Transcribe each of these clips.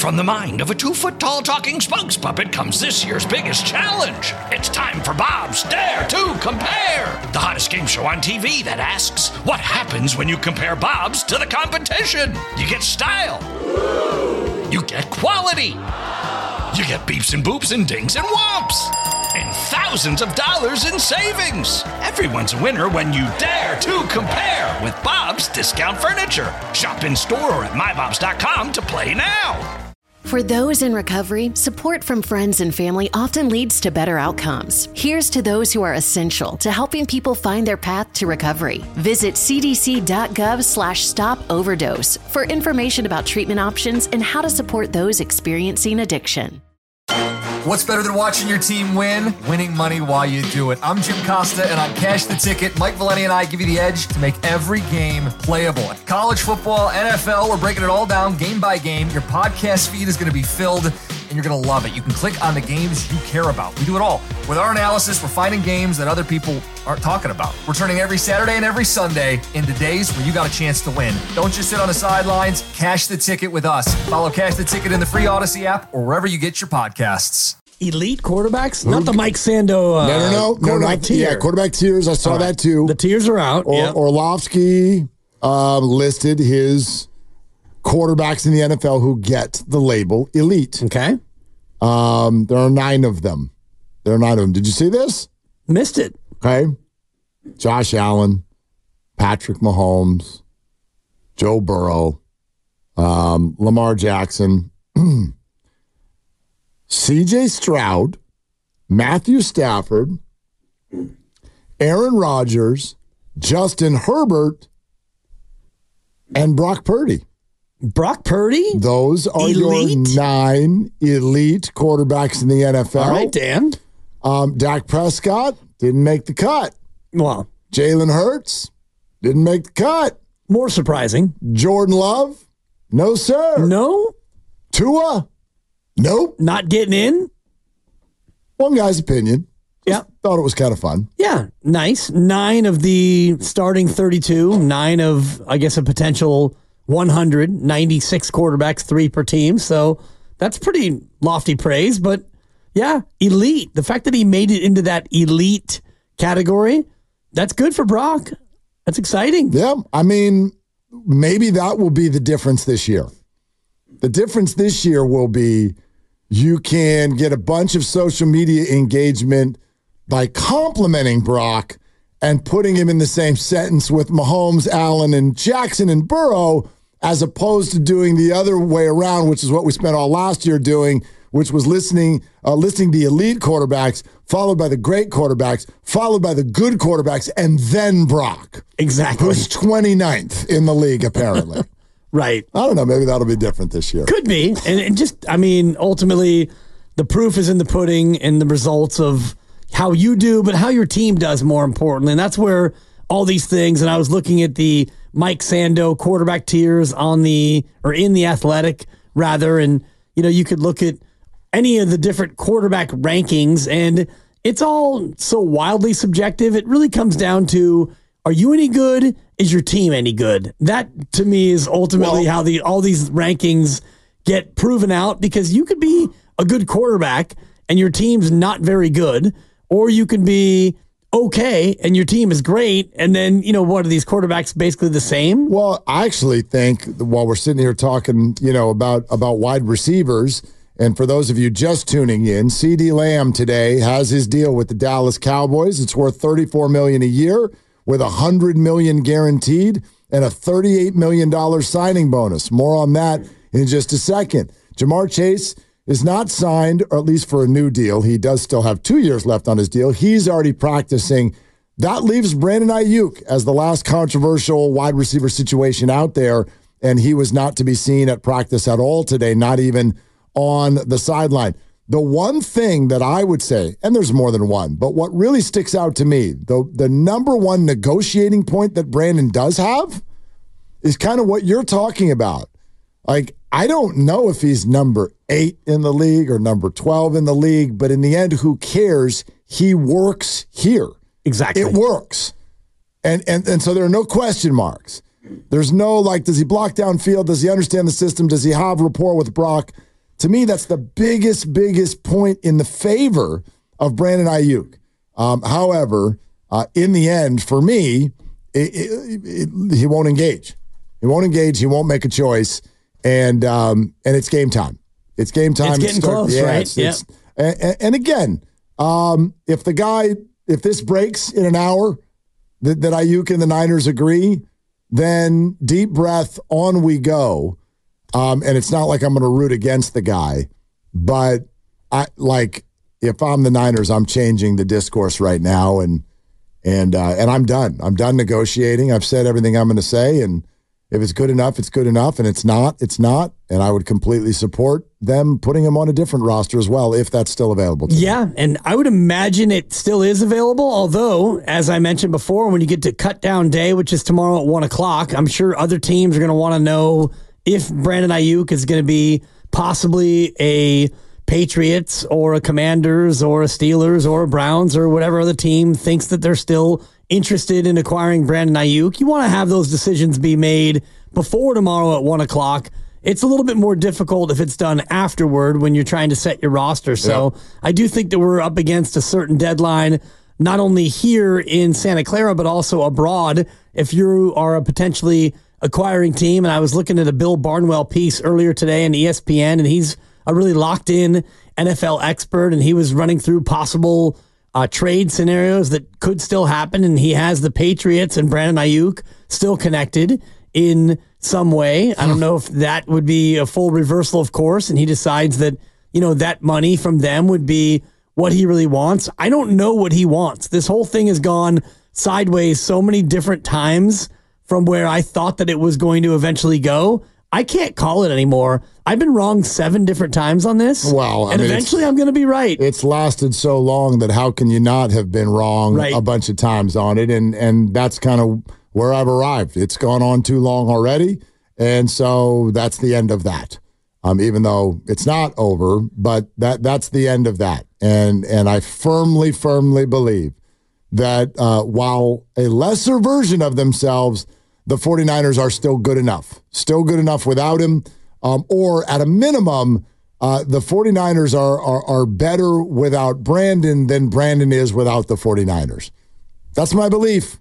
From the mind of a 2-foot-tall talking spokes puppet comes this year's biggest challenge. It's time for Bob's Dare to Compare, the hottest game show on TV that asks, what happens when you compare Bob's to the competition? You get style. You get quality. You get beeps and boops and dings and whomps. And thousands of dollars in savings. Everyone's a winner when you dare to compare with Bob's Discount Furniture. Shop in store or at mybobs.com to play now. For those in recovery, support from friends and family often leads to better outcomes. Here's to those who are essential to helping people find their path to recovery. Visit cdc.gov/stop overdose for information about treatment options and how to support those experiencing addiction. What's better than watching your team win? Winning money while you do it. I'm Jim Costa, and on Cash the Ticket, Mike Valeni and I give you the edge to make every game playable. College football, NFL, we're breaking it all down game by game. Your podcast feed is going to be filled, and you're going to love it. You can click on the games you care about. We do it all. With our analysis, we're finding games that other people aren't talking about. We're turning every Saturday and every Sunday into days where you got a chance to win. Don't just sit on the sidelines. Cash the Ticket with us. Follow Cash the Ticket in the free Odyssey app or wherever you get your podcasts. Elite quarterbacks? Not the Mike Sando quarterback tier. Yeah, quarterback tiers. I saw that too. The tiers are out. Orlovsky listed his quarterbacks in the NFL who get the label elite. Okay. There are 9 of them. Did you see this? Missed it. Okay. Josh Allen, Patrick Mahomes, Joe Burrow, Lamar Jackson, C.J. Stroud, Matthew Stafford, Aaron Rodgers, Justin Herbert, and Brock Purdy. Brock Purdy? Those are elite? Your 9 elite quarterbacks in the NFL. All right, Dan. Dak Prescott didn't make the cut. Well, Jalen Hurts didn't make the cut. More surprising. Jordan Love? No, sir. No? Tua? Nope. Not getting in? One guy's opinion. Yeah. Thought it was kind of fun. Yeah, nice. 9 of the starting 32, 9 of, I guess, a potential 196 quarterbacks, 3 per team. So that's pretty lofty praise. But yeah, elite. The fact that he made it into that elite category, that's good for Brock. That's exciting. Yeah. I mean, maybe that will be the difference this year. The difference this year will be you can get a bunch of social media engagement by complimenting Brock and putting him in the same sentence with Mahomes, Allen, and Jackson and Burrow, as opposed to doing the other way around, which is what we spent all last year doing, which was listing the elite quarterbacks, followed by the great quarterbacks, followed by the good quarterbacks, and then Brock. Exactly. Who's 29th in the league, apparently. Right. I don't know. Maybe that'll be different this year. Could be. And just, I mean, ultimately, the proof is in the pudding and the results of how you do, but how your team does more importantly. And that's where all these things, and I was looking at the Mike Sando quarterback tiers in the Athletic, rather, and, you know, you could look at any of the different quarterback rankings, and it's all so wildly subjective. It really comes down to, are you any good? Is your team any good? That, to me, is ultimately how all these rankings get proven out, because you could be a good quarterback and your team's not very good, or you could be okay and your team is great, and then, you know, what are these quarterbacks basically the same? Well, I actually think while we're sitting here talking, you know, about wide receivers, and for those of you just tuning in, CeeDee Lamb today has his deal with the Dallas Cowboys. It's worth $34 million a year, with $100 million guaranteed and a $38 million signing bonus. More on that in just a second. Jamar Chase is not signed, or at least for a new deal. He does still have 2 years left on his deal. He's already practicing. That leaves Brandon Ayuk as the last controversial wide receiver situation out there, and he was not to be seen at practice at all today, not even on the sideline. The one thing that I would say, and there's more than one, but what really sticks out to me, the number one negotiating point that Brandon does have is kind of what you're talking about. Like, I don't know if he's number 8 in the league or number 12 in the league, but in the end, who cares? He works here. Exactly. It works. And so there are no question marks. There's no, like, does he block downfield? Does he understand the system? Does he have rapport with Brock? To me, that's the biggest point in the favor of Brandon Ayuk. However, in the end, for me, he won't engage. He won't engage. He won't make a choice. And it's game time. It's game time. It's getting close, right? And again, if this breaks in an hour, that Ayuk and the Niners agree, then deep breath, on we go. And it's not like I'm going to root against the guy, but if I'm the Niners, I'm changing the discourse right now, and I'm done. I'm done negotiating. I've said everything I'm going to say, and if it's good enough, it's good enough, and it's not, it's not. And I would completely support them putting him on a different roster as well, if that's still available to them. Yeah, and I would imagine it still is available, although, as I mentioned before, when you get to cut down day, which is tomorrow at 1 o'clock, I'm sure other teams are going to want to know if Brandon Ayuk is going to be possibly a Patriots or a Commanders or a Steelers or a Browns or whatever other team thinks that they're still interested in acquiring Brandon Ayuk. You want to have those decisions be made before tomorrow at 1 o'clock. It's a little bit more difficult if it's done afterward when you're trying to set your roster. So I do think that we're up against a certain deadline, not only here in Santa Clara, but also abroad. If you are a potentially acquiring team, and I was looking at a Bill Barnwell piece earlier today on ESPN, and he's a really locked-in NFL expert, and he was running through possible trade scenarios that could still happen, and he has the Patriots and Brandon Ayuk still connected in some way. I don't know if that would be a full reversal of course, and he decides that, that money from them would be what he really wants. I don't know what he wants. This whole thing has gone sideways so many different times from where I thought that it was going to eventually go. I can't call it anymore. I've been wrong 7 different times on this. Wow. Eventually I'm going to be right. It's lasted so long that how can you not have been wrong a bunch of times on it? And that's kind of where I've arrived. It's gone on too long already. And so that's the end of that. Even though it's not over, but that's the end of that. And I firmly believe that while a lesser version of themselves, the 49ers are still good enough without him. Or at a minimum, the 49ers are better without Brandon than Brandon is without the 49ers. That's my belief.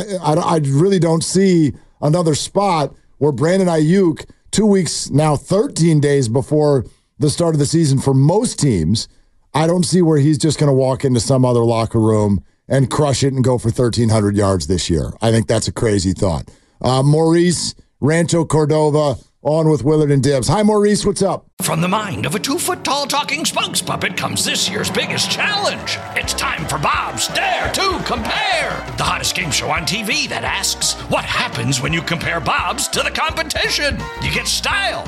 I really don't see another spot where Brandon Ayuk, 2 weeks now, 13 days before the start of the season for most teams, I don't see where he's just going to walk into some other locker room and crush it and go for 1,300 yards this year. I think that's a crazy thought. Maurice, Rancho Cordova, on with Willard and Dibbs. Hi, Maurice. What's up? From the mind of a 2-foot-tall talking spokes puppet comes this year's biggest challenge. It's time for Bob's Dare to Compare, the hottest game show on TV that asks, what happens when you compare Bob's to the competition? You get style.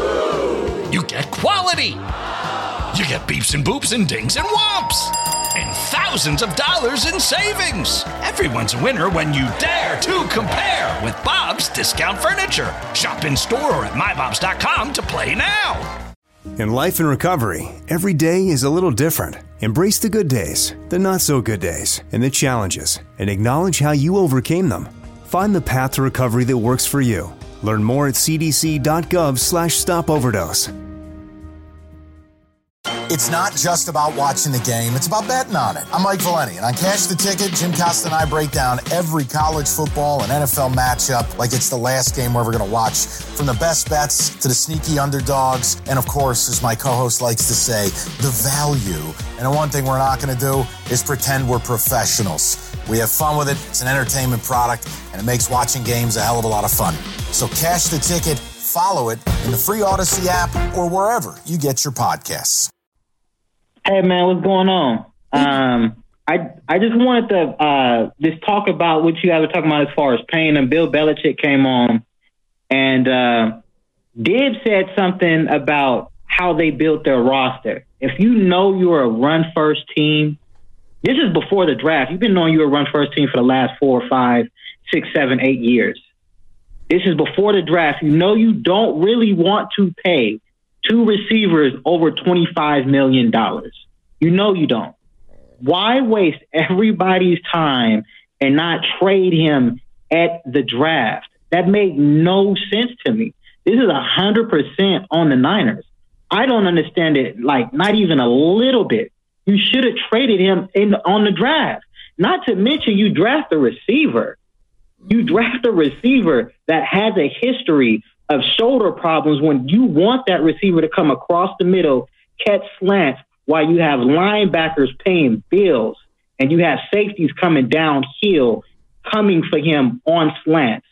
You get quality. You get beeps and boops and dings and whomps. And thousands of dollars in savings. Everyone's a winner when you dare to compare with Bob's Discount Furniture. Shop in store or at mybobs.com to play now. In life and recovery, every day is a little different. Embrace the good days, the not so good days, and the challenges, and acknowledge how you overcame them. Find the path to recovery that works for you. Learn more at cdc.gov/stopoverdose. It's not just about watching the game, it's about betting on it. I'm Mike Valeni, and on Cash the Ticket, Jim Costa and I break down every college football and NFL matchup like it's the last game we're ever going to watch. From the best bets to the sneaky underdogs, and of course, as my co-host likes to say, the value. And the one thing we're not going to do is pretend we're professionals. We have fun with it, it's an entertainment product, and it makes watching games a hell of a lot of fun. So Cash the Ticket, follow it in the free Odyssey app or wherever you get your podcasts. Hey man, what's going on? I just wanted to just talk about what you guys were talking about as far as Payne, and Bill Belichick came on, and Dib said something about how they built their roster. If you know you're a run-first team, this is before the draft. You've been knowing you're a run-first team for the last 4, 5, 6, 7, 8 years. This is before the draft. You know you don't really want to pay 2 receivers over $25 million. You know you don't. Why waste everybody's time and not trade him at the draft? That made no sense to me. This is 100% on the Niners. I don't understand it, like, not even a little bit. You should have traded him on the draft. Not to mention, you draft a receiver. You draft a receiver that has a history of shoulder problems when you want that receiver to come across the middle, catch slants, while you have linebackers paying bills and you have safeties coming downhill, coming for him on slants.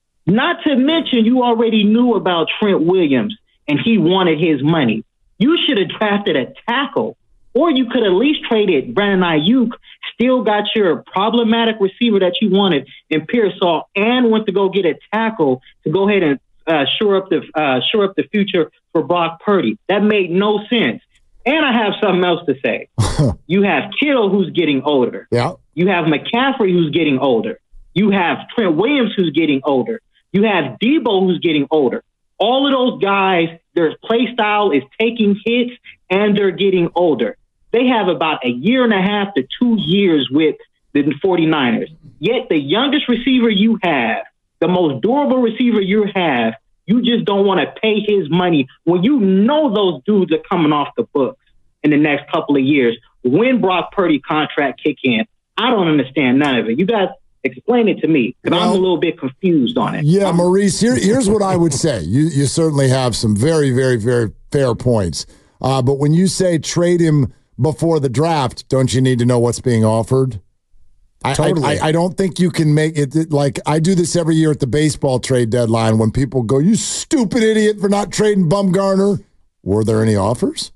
Not to mention, you already knew about Trent Williams and he wanted his money. You should have drafted a tackle, or you could at least traded Brandon Ayuk, still got your problematic receiver that you wanted in Pearsall, and went to go get a tackle to go ahead and shore up the future for Brock Purdy. That made no sense. And I have something else to say. You have Kittle, who's getting older. Yeah. You have McCaffrey, who's getting older. You have Trent Williams, who's getting older. You have Debo, who's getting older. All of those guys, their play style is taking hits, and they're getting older. They have about 1.5 to 2 years with the 49ers. Yet the youngest receiver you have, the most durable receiver you have, you just don't want to pay his money when you know those dudes are coming off the books in the next couple of years. When Brock Purdy contract kick in, I don't understand none of it. You guys explain it to me, because I'm a little bit confused on it. Yeah, Maurice, here's what I would say. You certainly have some very, very, very fair points. But when you say trade him before the draft, don't you need to know what's being offered? Totally. I don't think you can make it like I do this every year at the baseball trade deadline when people go, "You stupid idiot for not trading Bumgarner." Were there any offers?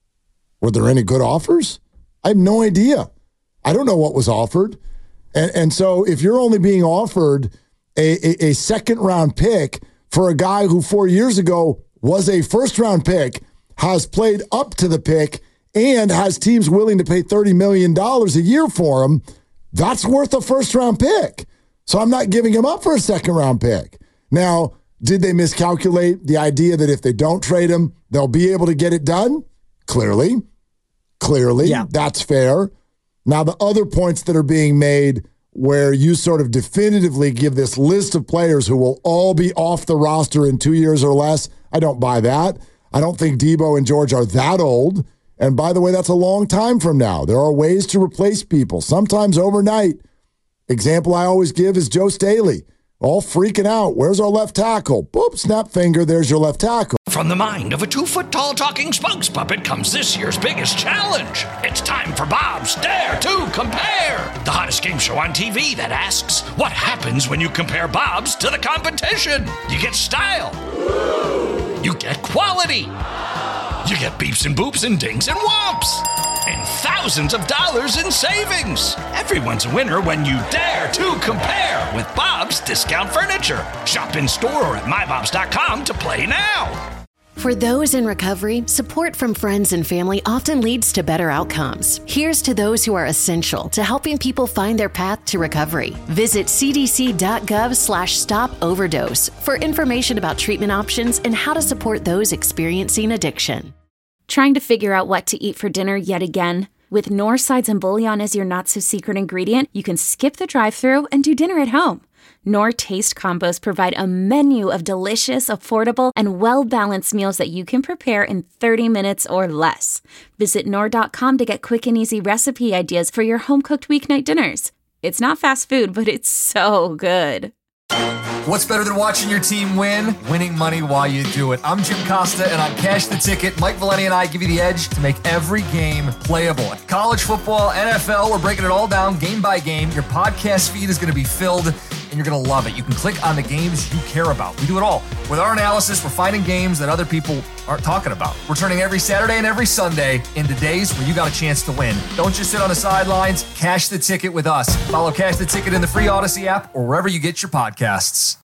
Were there any good offers? I have no idea. I don't know what was offered. And so if you're only being offered a second-round pick for a guy who 4 years ago was a first-round pick, has played up to the pick, and has teams willing to pay $30 million a year for him, that's worth a first-round pick. So I'm not giving him up for a second-round pick. Now, did they miscalculate the idea that if they don't trade him, they'll be able to get it done? Clearly, yeah. That's fair. Now, the other points that are being made where you sort of definitively give this list of players who will all be off the roster in 2 years or less, I don't buy that. I don't think Debo and George are that old. And by the way, that's a long time from now. There are ways to replace people, sometimes overnight. Example I always give is Joe Staley. All freaking out. Where's our left tackle? Boop, snap finger, there's your left tackle. From the mind of a 2-foot-tall talking spokes puppet comes this year's biggest challenge. It's time for Bob's Dare to Compare, the hottest game show on TV that asks, what happens when you compare Bob's to the competition? You get style. You get quality. You get beeps and boops and dings and whomps. And thousands of dollars in savings. Everyone's a winner when you dare to compare with Bob's Discount Furniture. Shop in store or at mybobs.com to play now. For those in recovery, support from friends and family often leads to better outcomes. Here's to those who are essential to helping people find their path to recovery. Visit cdc.gov/stop-overdose for information about treatment options and how to support those experiencing addiction. Trying to figure out what to eat for dinner yet again? With Knorr sides and bouillon as your not-so-secret ingredient, you can skip the drive-thru and do dinner at home. Knorr Taste Combos provide a menu of delicious, affordable, and well-balanced meals that you can prepare in 30 minutes or less. Visit Knorr.com to get quick and easy recipe ideas for your home-cooked weeknight dinners. It's not fast food, but it's so good. What's better than watching your team win? Winning money while you do it. I'm Jim Costa, and on Cash the Ticket, Mike Valeni and I give you the edge to make every game playable. College football, NFL, we're breaking it all down game by game. Your podcast feed is going to be filled, and you're going to love it. You can click on the games you care about. We do it all. With our analysis, we're finding games that other people aren't talking about. We're turning every Saturday and every Sunday into days where you got a chance to win. Don't just sit on the sidelines. Cash the Ticket with us. Follow Cash the Ticket in the free Odyssey app or wherever you get your podcasts.